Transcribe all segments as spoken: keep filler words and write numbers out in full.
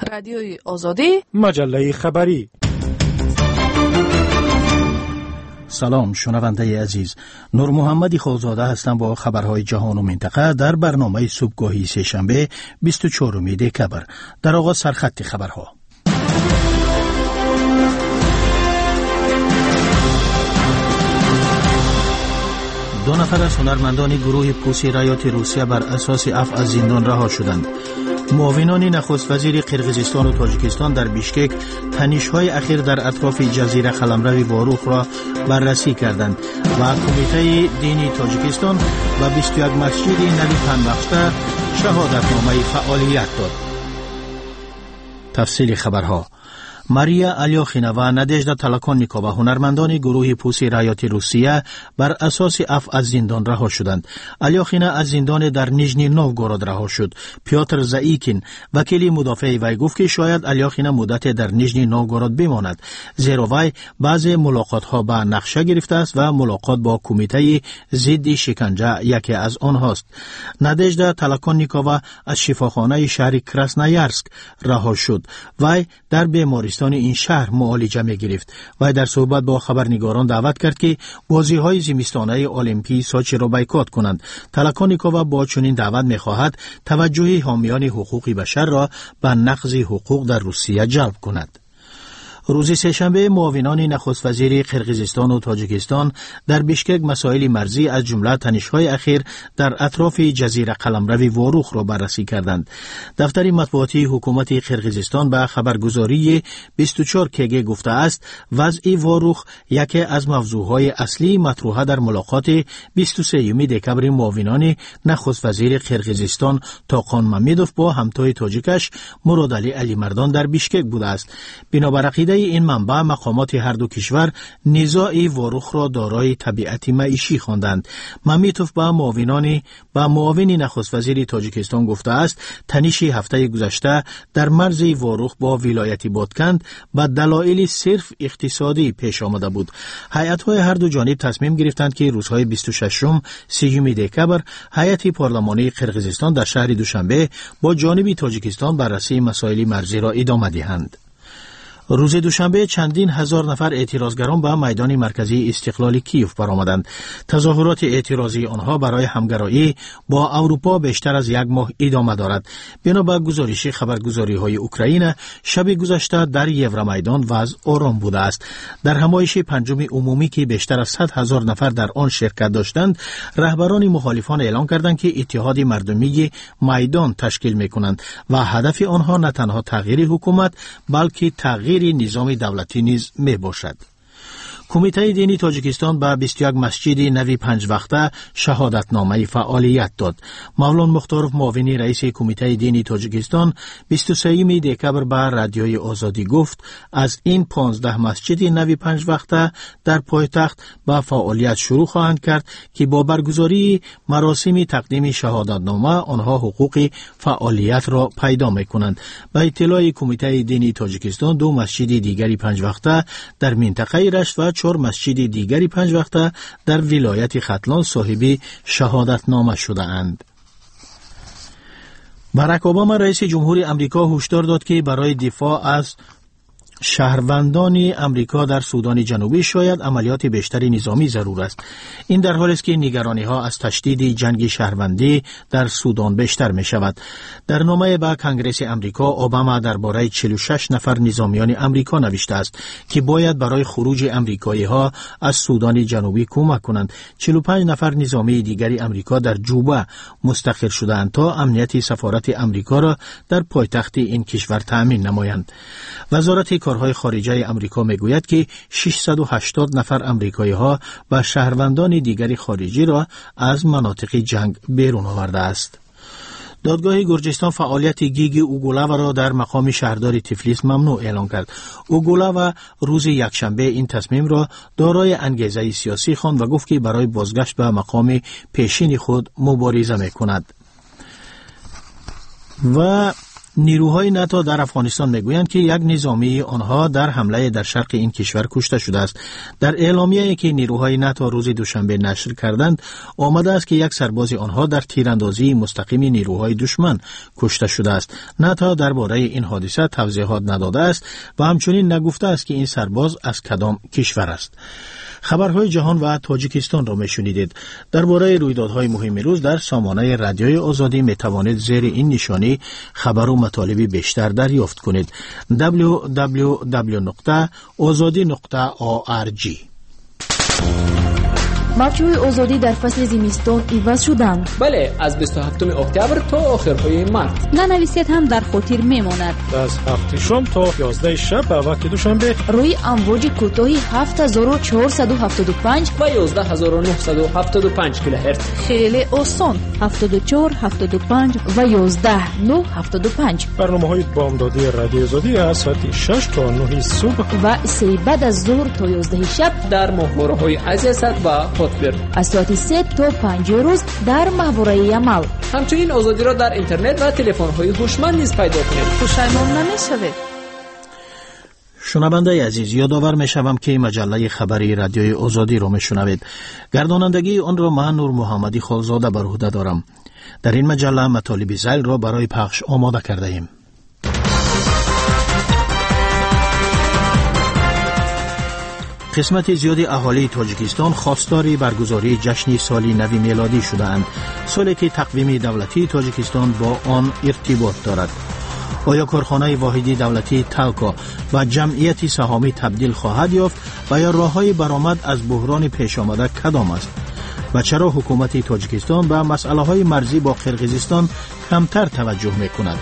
رادیوی آزادی، مجله خبری. سلام شنونده عزیز، نور محمدی خالزاده هستم با خبرهای جهان و منطقه در برنامه صبحگاهی سه‌شنبه بیست و چهارم دکبر. در آغاز سرخط خبرها. دو نفر از هنرمندان گروه پوسی رایات روسیه بر اساس عفو از زندان رها شدند. معاونان نخست وزیر قرقیزستان و تاجیکستان در بیشکک تنش‌های اخیر در اطراف جزیره قلمرو واروخ را بررسی کردند و کمیته دینی تاجیکستان و بیست و یک مسجد نوی پنبخته شهادتنامه فعالیت داد. تفصیل خبرها. ماریا الیاخینا و نادژدا تالاکونیکووا هنرمندان گروه پوسی رایات روسیه بر اساس عفو از زندان رها شدند. الیاخینا از زندان در نیژنی نوگورود رها شد. پیوتر زایکین وکیل مدافع وی گفت که شاید الیاخینا مدت در نیژنی نوگورود بماند، زیرا وی بعضی ملاقات‌ها با نقشه گرفته است و ملاقات با کمیته ضد شکنجه یکی از آنهاست. نادژدا تالاکونیکووا از شفاخانه شهر کراسنایارسک رها شد. وی در بیمارستان این شهر معالجه می گرفت و در صحبت با خبرنگاران دعوت کرد که بازی‌های زمستانه المپی سوچی را بایکوت کنند. تالاکونیکووا با چنین دعوت می خواهد توجه حامیان حقوق بشر را به نقض حقوق در روسیه جلب کند. روز سه‌شنبه معاونان نخست وزیر قرقیزستان و تاجیکستان در بیشکک مسائل مرزی از جمله تنش‌های اخیر در اطراف جزیره قلمرو واروخ را بررسی کردند. دفتر مطبوعاتی حکومت قرقیزستان به خبرگزاری بیست و چهار کیگه گفته است وضع واروخ یکی از موضوعهای اصلی مطروحه در ملاقات بیست و سوم دکبر معاونان نخست وزیر قرقیزستان تاقان ممیدوف با همتای تاجیکش مرادعلی علی مردان در بیشکک بوده است. بنابر عقیده این منبع مقامات هر دو کشور نزاع واروخ را دارای طبیعت معیشی خواندند. ممیتوف با معاونان با معاون نخست وزیر تاجیکستان گفته است تنش هفته گذشته در مرز واروخ با ولایت بادکند به دلایل صرف اقتصادی پیش آمده بود. هیئت‌های هر دو جانب تصمیم گرفتند که روزهای بیست و ششم سوم دکبر هیئت پارلمانی قرقیزستان در شهر دوشنبه با جانب تاجیکستان بررسی مسائل مرزی را ادامه دهند. روز دوشنبه چندین هزار نفر اعتراضگران به میدان مرکزی استقلال کیف برآمدند. تظاهرات اعتراضی آنها برای همگرایی با اروپا بیشتر از یک ماه ادامه دارد. بنابر گزارش خبرگزاری‌های اوکراین شب گذشته در یورومیدان وضع آرام بوده است. در همایش پنجم عمومی که بیشتر از صد هزار نفر در آن شرکت داشتند، رهبران مخالفان اعلام کردند که اتحاد مردمی میدان تشکیل می‌کنند و هدف آنها نه تنها تغییر حکومت بلکه تغییر نظام دولتی نیز می باشد. کمیته دینی تاجیکستان به بیست و یک مسجد نوی پنج وقته شهادتنامه فعالیت داد. مولانا مختارف معاون رئیس کمیته دینی تاجیکستان بیست و سوم دکبر به رادیوی آزادی گفت از این پانزده مسجد نوی پنج وقته در پایتخت به فعالیت شروع خواهند کرد که با برگزاری مراسم تقدیم شهادتنامه آنها حقوق فعالیت را پیدا می کنند. به اطلاع کمیته دینی تاجیکستان دو مسجد دیگری پنج وقته در منطقه رشت و چهار مسجد دیگری پنج وقته در ولایت ختلان صاحب شهادتنامه شده اند. باراک اوباما رئیس جمهور امریکا هشدار داد که برای دفاع از شهروندان امریکا در سودان جنوبی شاید عملیات بیشتر نظامی ضرور است. این در حالی است که نگرانی ها از تشدید جنگ شهروندی در سودان بیشتر می شود. در نامه به کنگره امریکا اوباما درباره چهل و شش نفر نظامیان امریکا نوشته است که باید برای خروج امریکایی ها از سودان جنوبی کمک کنند. چهل و پنج نفر نظامی دیگری امریکا در جوبا مستقر شدند تا امنیت سفارت امریکا را در پایتخت این کشور تأمین نمایند. وزارت کارهای خارجه امریکا میگوید که ششصد و هشتاد نفر امریکایی ها و شهروندان دیگری خارجی را از مناطق جنگ بیرون آورده است. دادگاه گرجستان فعالیت گیگ اوگولاوا را در مقام شهردار تفلیس ممنوع اعلان کرد. اوگولاوا روز یکشنبه این تصمیم را دارای انگیزه سیاسی خواند و گفت که برای بازگشت به مقام پیشین خود مبارزه می‌کند. و نیروهای ناتو در افغانستان میگویند که یک نظامی آنها در حمله در شرق این کشور کشته شده است. در اعلامیه‌ای که نیروهای ناتو روز دوشنبه نشر کردند آمده است که یک سرباز آنها در تیراندازی مستقیم نیروهای دشمن کشته شده است. ناتو درباره این حادثه توضیحات نداده است و همچنین نگفته است که این سرباز از کدام کشور است. خبرهای جهان و تاجیکستان را میشنیدید. درباره رویدادهای مهم روز در سامانه رادیوی آزادی می توانید زیر این نشانی خبر و مطالب بیشتر دریافت کنید. دبلیو دبلیو دبلیو نقطه آزادی نقطه او آر جی. بچه‌های آزادی در فصل زمستان عوض شدند. بله، از بیست و هفتم اکتبر تا آخرهای مارس. ننویسید هم در خاطر میماند. از هفت شام تا یازده شب به وقت دوشنبه روی امواج کوتاه هفت هزار و چهارصد و هفتاد و پنج و یازده هزار و نهصد و هفتاد و پنج کیلوهرتز. خیلی آسان. هفتاد و چهار، هفتاد و پنج و یازده نه هفتاد و پنج. برنامه‌های بامدادی رادیو آزادی از ساعت شش تا نه صبح و سه بعد از ظهر تا یازده شب در ماهواره‌های عزیزت و از ساعت سه تا پنج روز در ماهواره عمل. همچنین آزادی را در اینترنت و تلفن‌های هوشمند نیز پیدا کنید. پشیمان نمی‌شوید. شنونده عزیز، یادآور می‌شوم که مجله خبری رادیوی آزادی را می‌شنوید. گردانندگی آن را من نور محمدی خالزاده بر عهده دارم. در این مجله مطالب ذیل را برای پخش آماده کرده ایم. قسمت زیادی اهالی تاجیکستان خواستار برگزاری جشن سال نو میلادی شده‌اند، سالی که تقویم دولتی تاجیکستان با آن ارتباط دارد. آیا کارخانه واحدی دولتی تالکو و جمعیت سهامی تبدیل خواهد یافت و یا راه‌های برآمد از بحران پیش آمده کدام است؟ و چرا حکومت تاجیکستان به مسائل‌های مرزی با قرقیزستان کمتر توجه می‌کند؟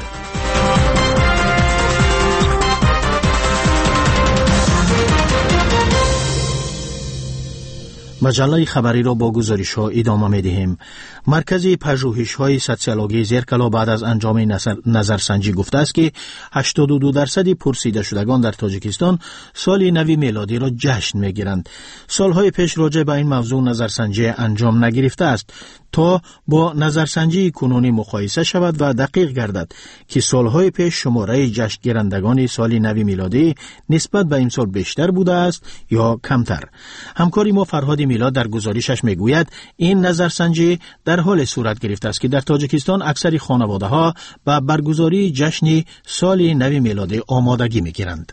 مجله خبری را با گزارش ها ادامه می دهیم. مرکز پژوهش های سوسیولوژی زیرکلا بعد از انجام نظر نظرسنجی گفته است که هشتاد و دو درصد پرسیده شدگان در تاجیکستان سال نو میلادی را جشن می گیرند. سالهای پیش راجع به این موضوع نظرسنجی انجام نگرفته است تا با نظرسنجی کنونی مقایسه شود و دقیق گردد که سالهای پیش شماره جشن گیرندگان سال نو میلادی نسبت به این سال بیشتر بوده است یا کمتر. همکاری ما فرهاد میلاد در گزارشش میگوید این نظرسنجی در حال صورت گرفته است که در تاجیکستان اکثر خانواده‌ها به برگزاری جشن سال نو میلادی آمادگی میگیرند.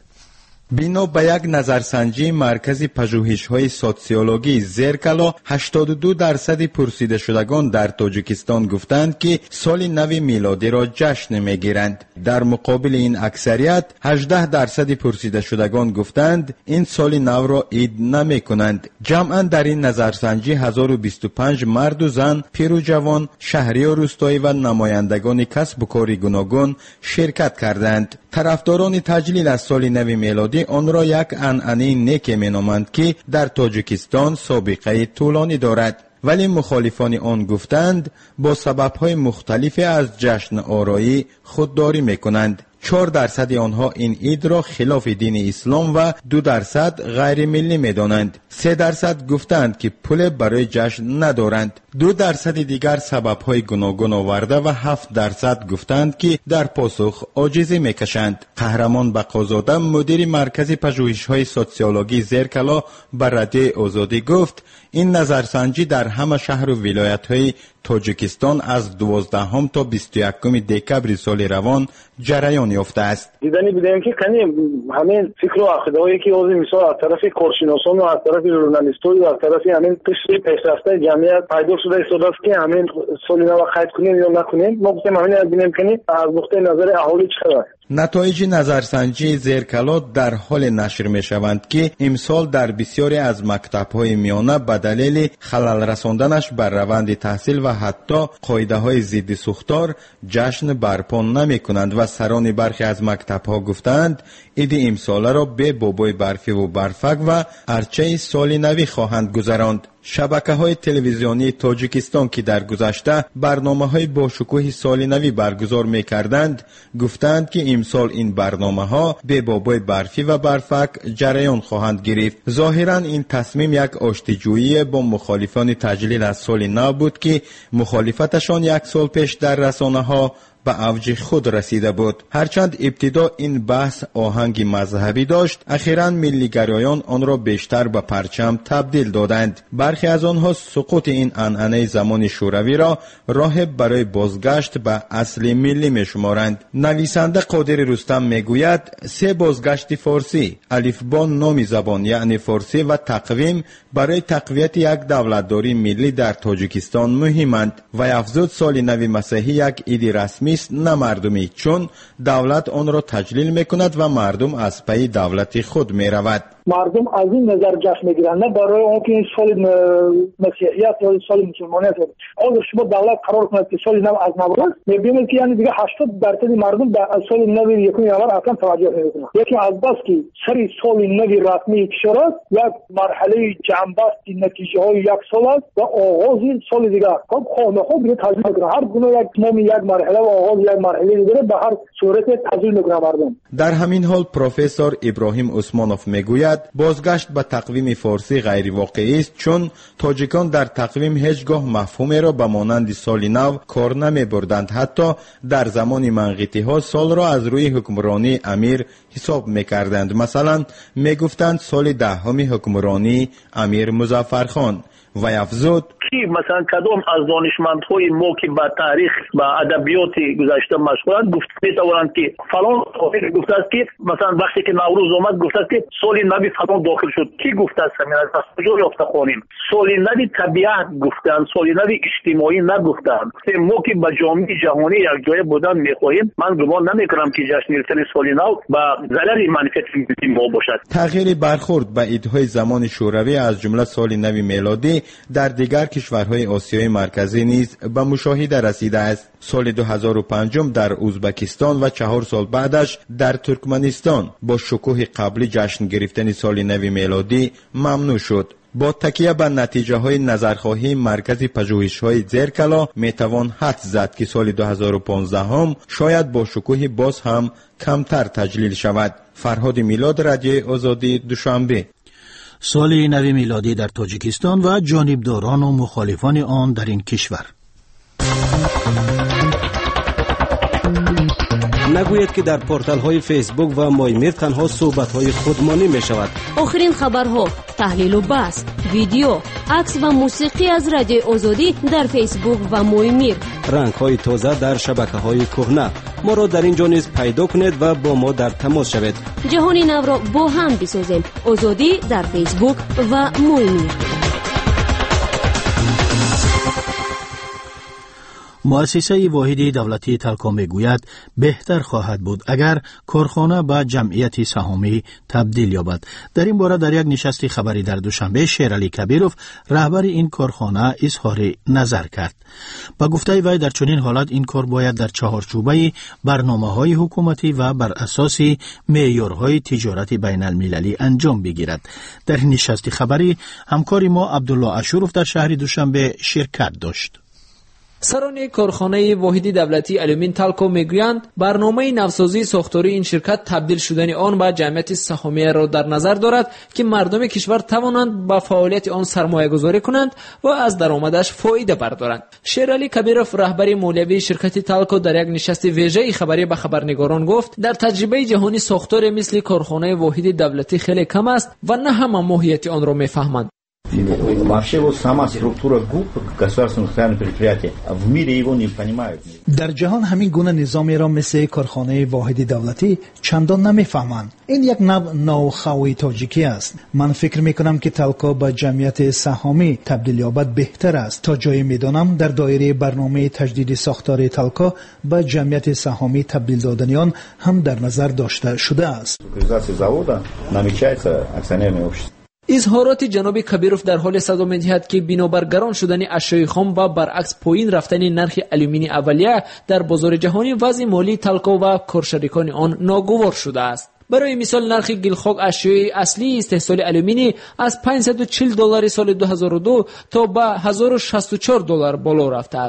بنا به یک نظرسنجی مرکز پژوهش‌های سوسیولوژی زیرکلا هشتاد و دو درصد پرسیده شدگان در تاجیکستان گفتند که سال نو میلادی را جشن می‌گیرند. در مقابل این اکثریت هجده درصد پرسیده شدگان گفتند این سال نو را عید نمی‌کنند. جمعاً در این نظرسنجی هزار و بیست و پنج مرد و زن، پیر و جوان، شهری و روستایی و نمایندگان کسب و کار گوناگون شرکت کردند. طرفداران تجلیل از سال نو میلادی آن را یک عنعنه نیک مینامند که در تاجیکستان سابقه طولانی دارد، ولی مخالفان آن گفتند با سبب‌های مختلف از جشن آرایی خودداری می‌کنند. چهار درصد آنها این عید را خلاف دین اسلام و دو درصد غیر ملی می‌دانند. سه درصد گفتند که پول برای جشن ندارند. دو درصد دیگر سبب‌های گوناگون آورده و هفت درصد گفتند که در پاسخ عاجزی می‌کشند. قهرمان بقازاده مدیر مرکز پژوهش‌های سوسیولوژی زیرکلا بر رادیو آزادی گفت این نظرسنجی در همه شهر و ولایت‌های تاجیکستان از دوازدهم تا بیست و یکم دکبر سال روان جریان یافته است. دیدنی بودیم که کنی همین فکر و عقیده‌هایی که از مثال از طرف کارشناسان و از طرف ژورنالیست‌ها و از طرف همین قشر پیشرفته جمعیت پیدا شده است که همین سال نو قید کنیم یا نکنیم. ما گفتیم همین ببینیم کنی از نقطه نظر اهالی چقدر. نتایج نظرسنجی زیرکلا در حال نشر می شوند که امسال در بسیاری از مکتب‌های میانه به دلیل خلل رساندنش بر روند تحصیل و حتی قاعده‌های ضد سوختار جشن برپا نمی کنند و سران برخی از مکتب‌ها گفتند عید امسال را به بابای برفی و برفک و ارچه سال نوی خواهند گذراند. شبکه‌های تلویزیونی تاجیکستان که در گذشته برنامه‌های با شکوه سال نوی برگزار می‌کردند گفتند که امسال این برنامه‌ها به بابای برفی و برفک جریان خواهند گرفت. ظاهراً این تصمیم یک آشتی‌جویی با مخالفان تجلیل از سال نو بود که مخالفتشان یک سال پیش در رسانه‌ها به اوج خود رسیده بود. هرچند ابتدا این بحث آهنگ مذهبی داشت، اخیراً ملیگرایان آن را بیشتر به پرچم تبدیل دادند. برخی از آنها سقوط این عنعنه زمان شوروی را راه برای بازگشت به اصل ملی می‌شمارند. نویسنده قادر رستم میگوید سه بازگشت فارسی، الفبا نام زبان یعنی فارسی و تقویم برای تقویت یک دولتداری ملی در تاجیکستان مهمند و افزود سال نو مسیحی یک عید رسمی است نه مردمی، چون دولت آن را تجلیل میکند و مردم از پی دولت خود میرود. مردم از این نظر جشن میگیرند نه برای آنکه این سال مسیحیت یا سال مسلمانیت. اگر شما دولت قرار کند که سال نو از نو است، میبینید که یعنی دیگه هشتاد درصد مردم به سال نو یکم یانوار اصلا توجه نمیکنند. یکی از بس که سری سال نو رسمی کشور است، یک مرحله جنبست نتیجه های یک سال است و آغاز سال دیگه. خب خانه خود دیگه تجلیل میکنند. هر گونه یک نام یک مرحله و آغاز یک مرحله دیگه به هر صورت تجلیل میکنند مردم. در همین حال پروفسور ابراهیم عثمانوف میگوید بازگشت به تقویم فارسی غیر واقعی است، چون تاجیکان در تقویم هیچگاه مفهومی را به مانند سال نو کار نمی بردند. حتی در زمان منقیتی ها سال را از روی حکمرانی امیر حساب می کردند. مثلا می گفتند سال دهمی حکمرانی امیر مظفرخان و افزود کی مثلا کدام از دانشمندهای ما که با تاریخ و ادبیات گذشته مشغولند گفت میتوانند که فلان تاریخ گفته است که مثلا وقتی که نوروز آمد گفته است که سال نو فلان داخل شد. کی گفته است؟ همین از کجا یافته خوانیم؟ سال نو طبیعت گفتند، سال نو اجتماعی نگفتند. ما که با جامعه جهانی یک جای بودن میخواهیم، من گمان نمیکنم که جشن گرفتن سال نو با ضرر منفعت ما باشد. تغییر برخورد به عیدهای زمان شوروی از جمله سال نو میلادی در دیگر کشورهای آسیای مرکزی نیز به مشاهده رسیده است. سال دو هزار و پنج در ازبکستان و چهار سال بعدش در ترکمنستان با شکوه قبلی جشن گرفتن سال نو میلادی ممنوع شد. با تکیه به نتیجه های نظرخواهی مرکز پژوهش های زیرکلا می توان حدس زد که سال دو هزار و پانزده هم شاید با شکوه باز هم کمتر تجلیل شود. فرهاد میلاد، رادیو آزادی، دوشنبه. سال نو میلادی در تاجیکستان و جانبداران و مخالفان آن در این کشور. نگوید که در پورتال های فیسبوک و مایمیر تنها صحبت های خودمانی می شود. آخرین خبرها، تحلیل و بحث، ویدیو، عکس و موسیقی از رادیو آزادی در فیسبوک و مایمیر. رنگ های تازه در شبکه های کهنه. ما را در اینجا نیز پیدا کنید و با ما در تماس شوید. جهانی نو را با هم بسازیم. آزادی در فیسبوک و مایمیر. مؤسسه واحدی دولتی تلکام میگوید بهتر خواهد بود اگر کارخانه به جمعیت سهامی تبدیل یابد. در این باره در یک نشست خبری در دوشنبه شیرعلی کبیروف رهبر این کارخانه اظهار نظر کرد. با گفته وی در چنین حالت این کار باید در چهارچوبه برنامه‌های حکومتی و بر اساس معیارهای تجارت بین المللی انجام بگیرد. در این نشست خبری همکار ما عبدالله اشوروف در شهر دوشنبه شرکت داشت. سران کارخانه واحدی دولتی الومین تالکو میگویند برنامه نوسازی ساختاری این شرکت تبدیل شدن آن به جمعیت سهامی را در نظر دارد که مردم کشور توانند با فعالیت آن سرمایه گذاری کنند و از درآمدش فایده بردارند. شیرعلی کبیروف رهبر مولوی شرکت تالکو در یک نشست ویژه خبری به خبرنگاران گفت در تجربه جهانی ساختار مثل کارخانه واحدی دولتی خیلی کم است و نه همه ماهیت آن را میفهمند. Вообще вот сама структура ГУП, государственных социальных предприятий, в мире его не понимают. در جهان همین گونه نظامی را مثل کارخانه واحد دولتی چندان نمیفهمند. این یک نوع نوخوی تاجیکی است. من فکر میکنم که تلکا با جمعیت سهامی تبدیل یابد بهتر است. تا جایی میدانم در دایره برنامه تجدید ساختار تلکا با جمعیت سهامی تبدیل دادن آن هم در نظر داشته شده است. اظهارات جناب کبیروف در حال صدا می‌دهد که بنابر گران شدن اشیاء خام و برعکس پایین رفتن نرخ آلومینی اولیه در بازار جهانی وضع مالی تلکا و کارشریکان آن ناگوار شده است. برای مثال نرخ گلخاک اشیاء اصلی استحصال آلومینی از پانصد و چهل دلار سال دو هزار و دو تا به هزار و شصت و چهار دلار بالا رفته است.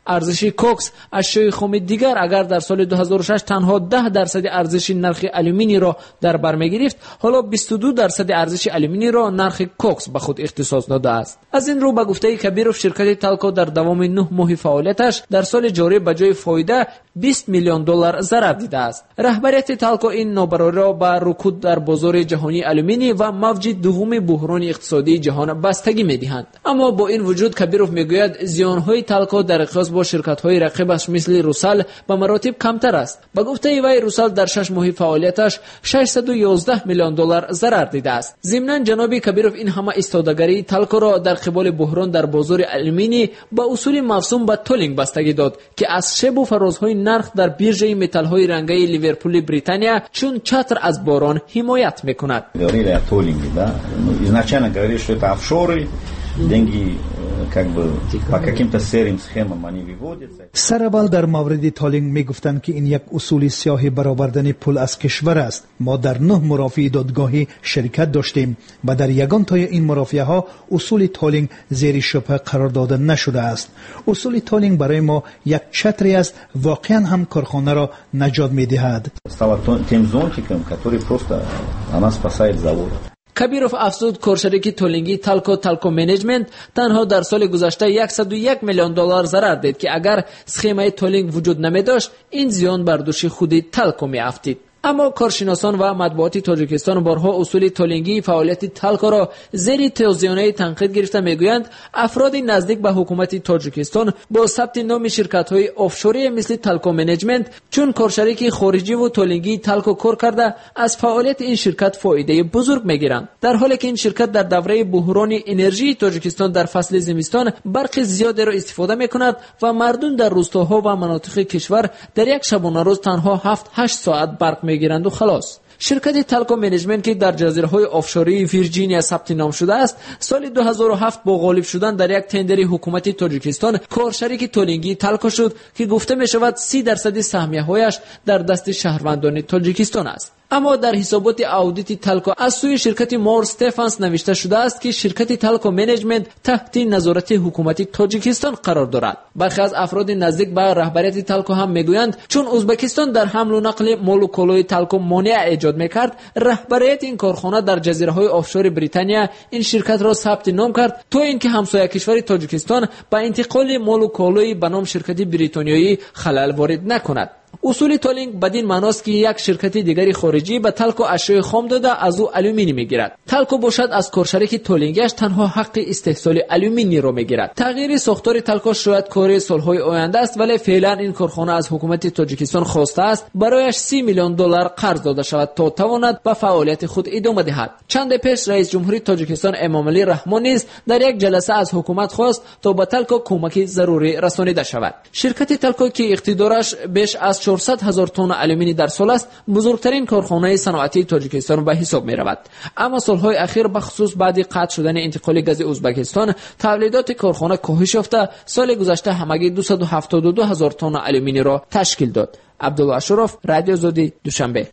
ارزش کوکس اشیاء خام دیگر اگر در سال دو هزار و شش تنها ده درصد ارزش نرخ آلومینی را در بر می‌گرفت، حالا بیست و دو درصد ارزش آلومینی را نرخ کوکس به خود اختصاص داده است. از این رو به گفته کبیروف شرکت تالکو در دوام نه ماه فعالیتش در سال جاری به جای فایده بیست میلیون دلار ضرر دیده است. رهبریت تالکو این نابرابری را به رکود در بازار جهانی آلومینی و موج دوم بحران اقتصادی جهان بستگی می‌دهند. اما با این وجود کبیروف میگوید زیان‌های تالکو در قیاس با شرکت‌های رقیبش مثل روسال به مراتب کمتر است. به گفته وی روسال در شش ماه فعالیتش ششصد و یازده میلیون دلار ضرر دیده است. ضمناً جناب کبیروف این همه ایستادگی تالکو را در قبال بحران در بازار آلومینی با اصول موسوم به تولینگ بستگی дод ки аз шебу фарозҳои нарх дар биржаи металлҳои рангаи Ливерпули Британия чун чатр аз борон ҳимоят мекунад. Говорили о толлинге, да? Ну, изначально говорили, что это офшоры, деньги как бы по каким-то серым схемам они выводятся. سرابال در مورد تالینگ میگفتند که این یک اصول سیاهی برآوردن پول از کشور است. ما در نه مرافع دادگاهی شرکت داشتیم و در یگان تای این مرافعه ها اصول تالینگ زیر شبهه قرار داده نشده است. اصول تالینگ برای ما یک چتری است، واقعا هم کارخانه را نجات میدهد. Стало тем зонтиком, который просто она спасает завод. کبیروف افزود کارشریک تولینگی تالکو تالکو منیجمنت تنها در سال گذشته صد و یک میلیون دلار ضرر دید که اگر سخیمه تولینگ وجود نمی داشت این زیان بر دوش خودی تالکو می افتید. اما کارشناسان و مطبوعات تاجیکستان بارها اصول تولینگی فعالیت تالکو را زیر توزیعانه تنقید گرفته میگویند افراد نزدیک به حکومت تاجیکستان با ثبت نام شرکت‌های آفشوری مثل تالکو منیجمنت چون کارشریک خارجی و تولینگی تالکو کار کرده از فعالیت این شرکت فایده بزرگ میگیرند، در حالی که این شرکت در دوره بحران انرژی تاجیکستان در فصل زمستان برق زیادی را استفاده میکند و مردم در روستاها و مناطق کشور در یک شبانه روز تنها هفت هشت ساعت برق میگیرند و خلاص. شرکت تالکو منیجمنت که در جزیره‌های آفشوری ویرجینیا ثبت نام شده است، سال دو هزار و هفت با غالب شدن در یک تندر حکومت تاجیکستان کارشریک تولینگی تالکو شد که گفته می شود سی درصد سهمیه‌هایش در دست شهروندان تاجیکستان است. اما در حسابات اودیت تالکو از سوی شرکت مور استفانس نوشته شده است که شرکت تالکو منیجمنت تحت نظارت حکومت تاجیکستان قرار دارد. برخی از افراد نزدیک به رهبریت تالکو هم میگویند چون ازبکستان در حمل و نقل مال و کالای تالکو مانع ایجاد میکرد، رهبریت این کارخانه در جزیره‌های آفشور بریتانیا این شرکت را ثبت نام کرد تا اینکه همسایه کشور تاجیکستان با انتقال مال و کالای به نام شرکت بریتانیایی خلل وارد نکند. اصول تولینگ بدین معناست که یک شرکت دیگری خارجی به تالکو اشیاء خام داده از او آلومینی میگیرد. تالکو باشد از کارشریک تولینگش تنها حق استحصال آلومینی را میگیرد. تغییر ساختار تالکو شاید کار سالهای آینده است، ولی فعلا این کارخانه از حکومت تاجیکستان خواسته است برایش سی میلیون دلار قرض داده شود تا تواند به فعالیت خود ادامه دهد. چند پیش رئیس جمهوری تاجیکستان امامعلی رحمان نیز در یک جلسه از حکومت خواست تا به تالکو کمک ضروری رسانیده شود. شرکت تالکو که اقتدارش بیش از چهارصد هزار تن آلومینی در سال است، بزرگترین کارخانه صنعتی تاجیکستان به حساب می رود. اما سالهای اخیر به خصوص بعد قطع شدن انتقال گاز ازبکستان تولیدات کارخانه کاهش یافته، سال گذشته همگی دویست و هفتاد و دو هزار تن آلومینی را تشکیل داد. عبدالله اشرف، رادیو آزادی، دوشنبه.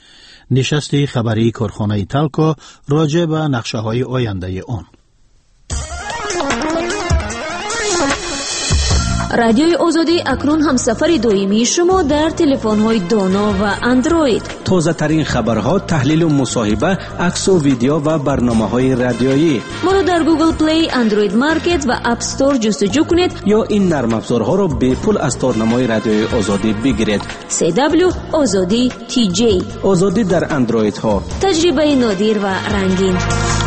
نشست خبری کارخانه تالکو راجع به نقشه‌های آینده آن. رادیوی آزادی اکنون هم سفر دائمی شما در تلفن‌های دانا و اندروید. تازه ترین خبرها، تحلیل و مصاحبه، عکس و ویدیو و برنامه‌های رادیویی. ما را در گوگل پلی، اندروید مارکت و اپ استور جستجو کنید یا این نرم افزارها را به پول از تارنمای رادیوی آزادی بگیرید. سی دبلیو آزادی تی جی. آزادی در اندروید ها. تجربه نادر و رنگین.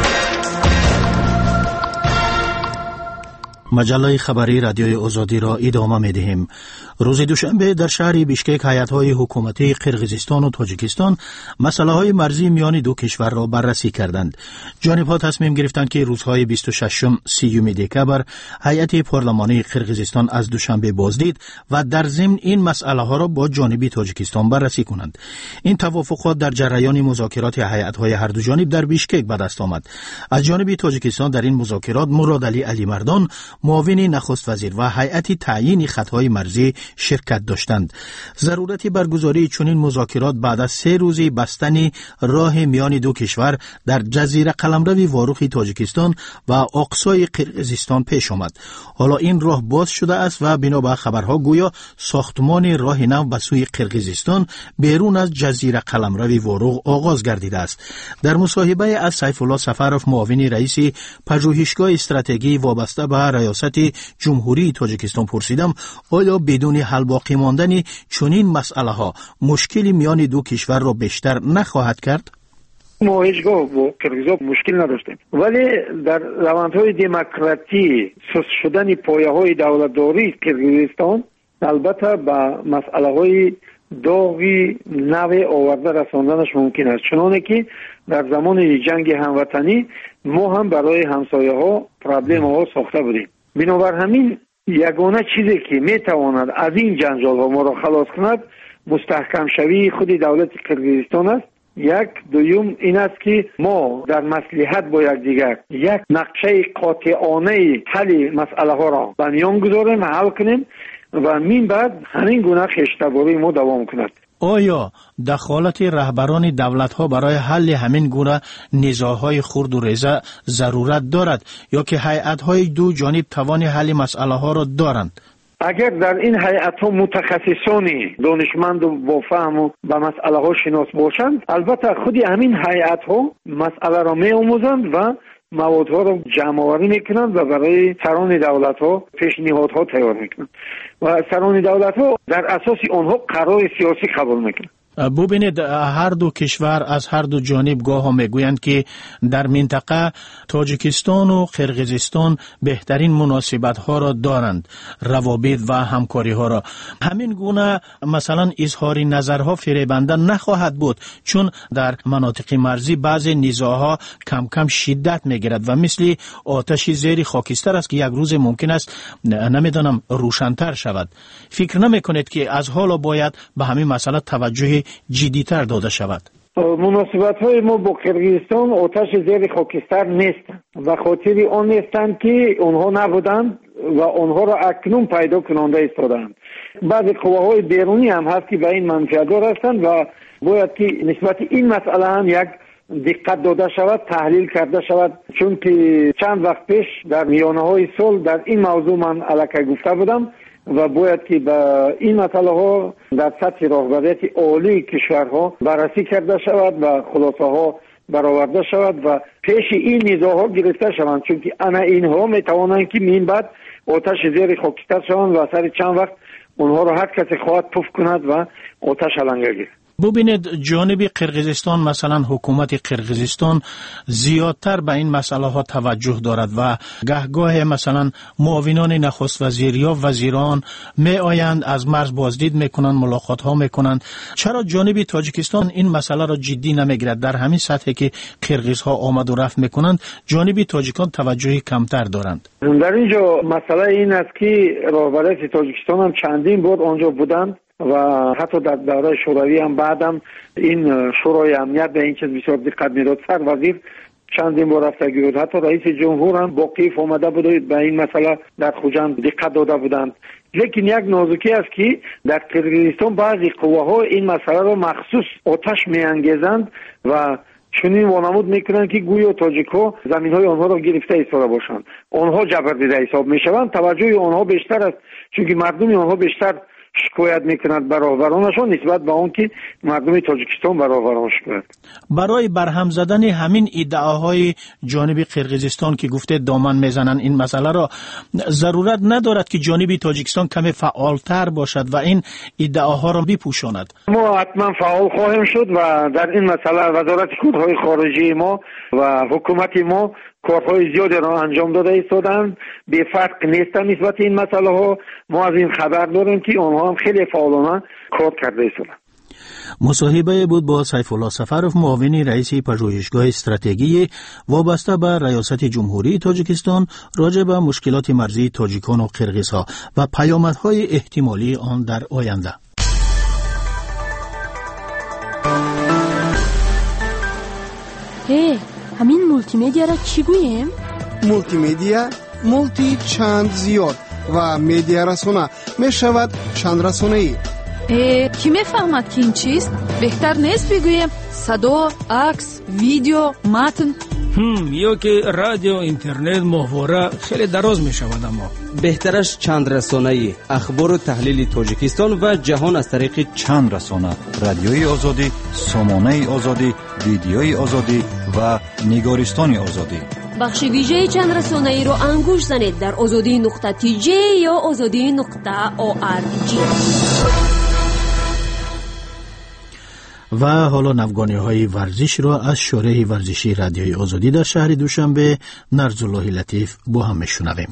مجله خبری رادیوی آزادی را ادامه می‌دهیم. روز دوشنبه در شهر بیشکک هیئت‌های حکومتی قرقیزستان و تاجیکستان مسائل مرزی میان دو کشور را بررسی کردند. جانب‌ها تصمیم گرفتند که روزهای بیست و ششم سیوم دکبر هیئت پارلمانی قرقیزستان از دوشنبه بازدید و در ضمن این مسائل‌ها را با جانب تاجیکستان بررسی کنند. این توافقات در جریان مذاکرات هیئت‌های هر دو جانب در بیشکک به دست آمد. از جانب تاجیکستان در این مذاکرات مراد علی علی مردان، معاون نخست وزیر و هیئت تعیین خطهای مرزی شرکت داشتند. ضرورت برگزاری چنین مذاکرات بعد از سه روزی بستن راه میان دو کشور در جزیره قلمرو واروخی تاجیکستان و اقصای قرقیزستان پیش آمد. حالا این راه باز شده است و بنا به خبرها گویا ساختمان راه نو به سوی قرقیزستان بیرون از جزیره قلمرو واروغ آغاز گردیده است. در مصاحبه از سیف الله سفروف معاون رئیس پژوهشگاه استراتژی وابسته به ریاست جمهوری تاجیکستان پرسیدم آیا بدون حل باقی ماندن چنین مسئله ها مشکلی میان دو کشور را بیشتر نخواهد کرد؟ ما هیچگاه با قرقیزها مشکل نداشتیم، ولی در روندهای دموکراتی سست شدن پایه های دولتداری قرقیزستان البته با مسئله های داغی نوی آورده رساندنش ممکن است، چنانه که در زمان جنگ هموطنی ما هم برای همسایه ها پرابلم ها ساخته بودیم. بنابر همین یگانه چیزی که می تواند از این جنجال ها ما را خلاص کند مستحکم شوی خود دولت قرقیزستان است. یک دوم این است که ما در مصلحت با یکدیگر یک نقشه قاطعانه حل مسئله ها را بنیان گذاریم، حل کنیم و من بعد همین گونه خشتباری ما دوام کند. آیا دخالت رهبران دولت ها برای حل همین گونه نزاعهای خرد و ریزه ضرورت دارد یا که هیئت های دو جانب توان حل مسئله ها را دارند؟ اگر در این هیئت ها متخصصانی دانشمند و با فهم و به مسئله ها شناس باشند، البته خودی همین هیئت ها مسئله را می آموزند و موادها را جمع آوری میکنند و برای سران دولت ها پیشنهادها تیار میکنند و سران دولت ها در اساس آنها قرار سیاسی قبول میکنند. ببینید هر دو کشور از هر دو جانب گاه ها میگویند که در منطقه تاجیکستان و قرقیزستان بهترین مناسبت ها را دارند، روابط و همکاری ها را. همین گونه مثلا اظهار نظرها فریبنده نخواهد بود، چون در مناطق مرزی بعضی نزاعها کم کم شدت میگیرد و مثل آتش زیر خاکستر است که یک روز ممکن است نمیدانم روشن‌تر شود. فکر نمیکنید که از حالا باید به همین مسئله توجه جدی‌تر داده شود؟ مناسبت‌های ما با قرقیزستان آتش زیر خاکستر نیستند و خاطر آن نیستند که آنها نبودند و آنها را اکنون پیدا کننده ایستادند. بعضی قواهای بیرونی هم هست که به این منفعت‌دار هستند و باید که نسبت این مسئله هم یک دقت داده شود، تحلیل کرده شود، چون که چند وقت پیش در میانه‌های سال در این موضوع من الکی گفته بودم و باید که به این مسئله ها در سطح راهبریت عالی کشورها بررسی کرده شود و خلاصه ها برآورده شود و پیش این نزاع ها گرفته شوند، چون که انا اینها می توانند که من بعد آتش زیر خاکستر شوند و سر چند وقت اونها را هر کسی خواهد پف کند و آتش علنگه گیرد. ببینید جانب قرقیزستان مثلا حکومت قرقیزستان زیادتر به این مسئله ها توجه دارد و گهگاه مثلا معاونان نخست وزیر یا وزیران می آیند از مرز بازدید میکنند، ملاقات ها میکنند. چرا جانب تاجیکستان این مسئله را جدی نمیگیرد؟ در همین سطحی که قرقیز ها آمد و رفت میکنند جانب تاجیکان توجهی کمتر دارند. در اینجا مسئله این است که رهبران تاجیکستان هم چندین بار آنجا بودند و حتی در دوره شوروی هم بعدم این شورای امنیت به این چیز بسیار دقت می‌داد. سر وزیر چندین بار رفتگی بود، حتی رئیس جمهور هم با قیف آمده بود به این مسئله در خوجند دقت داده بودند. لیکن یک نازکی است که در قرقیزستان بعضی قواها این مسئله را مخصوص آتش می‌انگیزند و چنین وانمود میکنند که گویا تاجیک‌ها زمین‌های آنها را گرفته ایستاده باشند، آنها جبر دیده حساب میشوند. توجه آنها بیشتر است چون که مردم آنها بیشتر شکایت میکنند بر رهبرانشان نسبت به اون که مردم تاجیکستان بر رهبران شکایت. برای برهم زدن همین ادعاهای جانب قرقیزستان که گفته دامن میزنن این مسئله را، ضرورت ندارد که جانب تاجیکستان کمی فعالتر باشد و این ادعاها را بپوشاند؟ ما حتما فعال خواهیم شد و در این مسئله وزارت کارهای خارجی ما و حکومت ما کارهای زیادی را انجام داده ایستادند، به فرق نیستن نسبت این مسئله ها. ما از این خبر داریم که آنها هم خیلی فعالانه کار کرده ایستادند. مصاحبه بود با سیف الله سفروف معاون رئیس پژوهشگاه استراتژی وابسته به ریاست جمهوری تاجیکستان راجع به مشکلات مرزی تاجیکان و قرقیزها و پیامدهای احتمالی آن در آینده. هی همین مولتی میدیا را چی گویم؟ مولتی میدیا مولتی چند زیاد و میدیا رسانه می شود چند رسانه‌ای. کی میفهمد که این چیست؟ بهتر نیست بگویم صدا، عکس، ویدیو، متن؟ هم یا که رادیو، اینترنت، ماهواره خیلی دراز می شود. اما بهترش چند رسانه‌ای، اخبار و تحلیل تاجیکستان و جهان از طریق چند رسانه: رادیوی آزادی، سامانه آزادی، ویدیوی آزادی و نگارستان آزادی. بخش ویژه چند رسانه‌ای رو انگوش زنید در آزادی نقطه تی جی یا آزادی نقطه او آر جی. و حالا نوگانی های ورزش را از شورای ورزشی رادیوی آزادی در شهر دوشنبه نرزالله لطیف با هم میشنویم.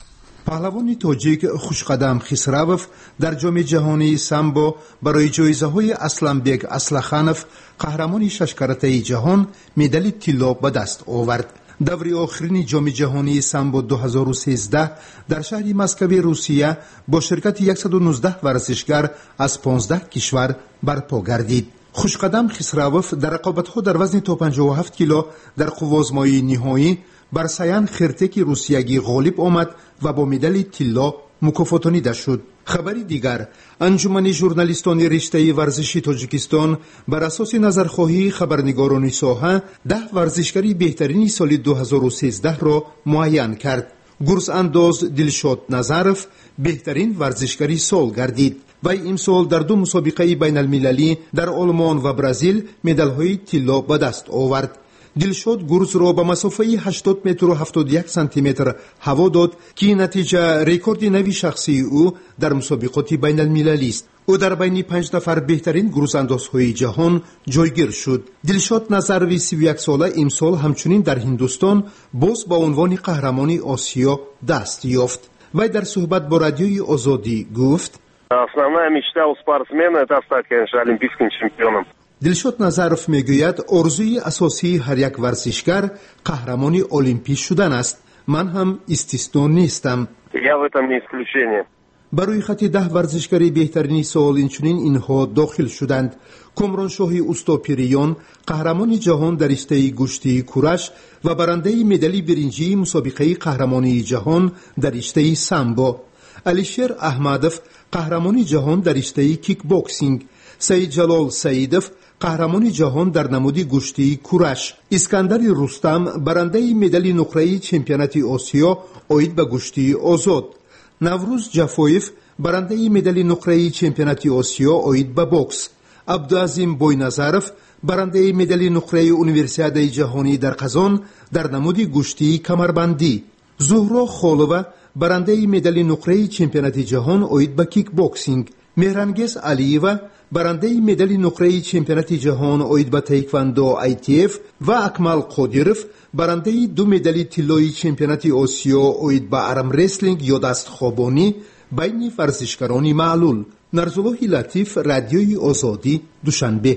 پهلوان تاجیک خوشقدم خسروف در جام جهانی سامبو برای جایزه های اسلمبek اصلخانف قهرمان شش کرته جهان مدال طلا به دست آورد. دوره آخرین جام جهانی سامبو دو هزار و سیزده در شهر مسکو روسیه با شرکت صد و نوزده ورزشگر از پانزده کشور برپا گردید. خوشقدم خسروف در رقابت‌ها در وزن تا پنجاه و هفت کیلو در قوازمایی نهایی بر سیان خرتک روسیگی غالب آمد و با مدال طلا مکافاتانیده شد. خبری دیگر، انجمن ژورنالیستان رشته ورزشی تاجیکستان بر اساس نظرخواهی خبرنگاران ساحه ده ورزشکاری بهترین سال دو هزار و سیزده را معین کرد. گرز انداز دلشاد نظرف بهترین ورزشکاری سال گردید. وی امسال در دو مسابقه بین المللی در آلمان و برزیل مدال‌های طلا به دست آورد. دلشاد گرز را به مسافه هشتاد متر و هفتاد و یک سانتی متر هوا داد که نتیجه رکورد نوی شخصی او در مسابقات بین المللی است. او در بین پنج نفر بهترین گرز اندازهای جهان جایگیر شد. دلشاد نظروی سی و یک ساله امسال همچنین در هندوستان باز با عنوان قهرمان آسیا دست یافت. وی در صحبت با رادیوی آزادی گفت: Основная мечта у спортсмена – это стать, конечно, олимпийским чемпионом. دلشاد نظرف میگوید آرزوی اساسی هر یک ورزشگر قهرمان المپیک شدن است. من هم استثنا نیستم. Я в этом не исключение. برای خط ده ورزشکاری بهترین سال اینچنین اینها داخل شدند: کامران شاهی اوستاپیریان قهرمان جهان در رشته گشتی کورش و برنده مدال برنجی مسابقه قهرمانی جهان در رشته سامبو، علیشیر احمدوف قهرمان جهان در رشته کیک باکسینگ، سید جلال سیدوف قهرمان جهان در نماد گشتی کورش، اسکندر رستم برنده مدال نقره چمپیونات آسیا عاید به گشتی آزاد، نوروز جفایف برنده مدال نقره چمپیونات آسیا عاید به باکس، عبدالعظیم بوینظرف برنده مدال نقره اونیورسیاد جهانی در قزان در نماد گشتی کمربندی، زهرا خالوه برنده مدال نقره چمپیونات جهان عاید به کیک باکسینگ، مهرانگیز علیوه برنده مدال نقره چمپیونات جهان عاید به تایکواندو آی تی اف و اکمل قادیروف برنده دو مدال طلایی چمپیونات آسیا عاید به ارم رسلینگ یا دست خوابانی بین ورزشکاران معلول. نرزالله لطیف، رادیوی آزادی، دوشنبه.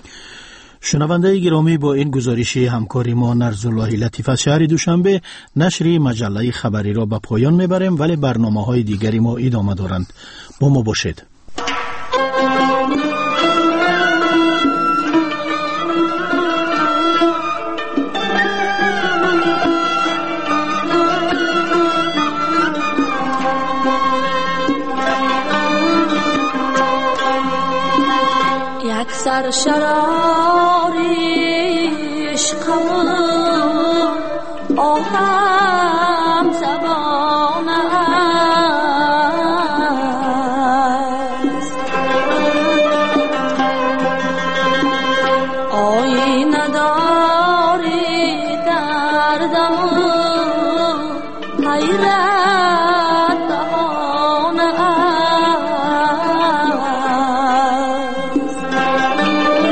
شنونده گرامی، با این گزارشی همکاری ما نرزالله لطیف از شهر دوشنبه نشر مجله خبری را به پایان میبریم، ولی برنامه های دیگری ما ادامه دارند. با ما باشید. سر شراری عشقم آهم زبان است، آینه داری دردم حیرت دهان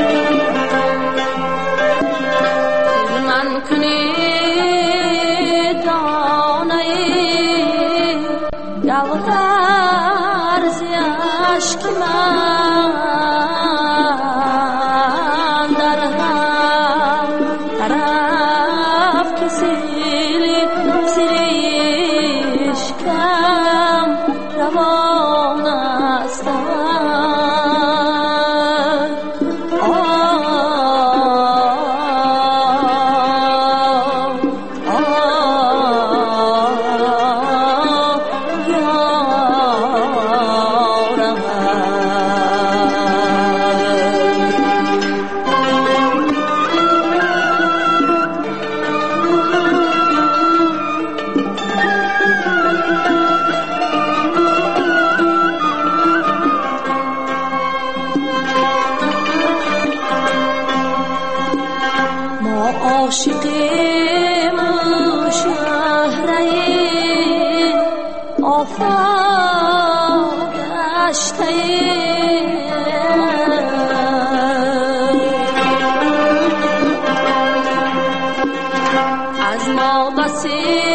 است. عاشقیم شهره آفاق گشته از ما بسی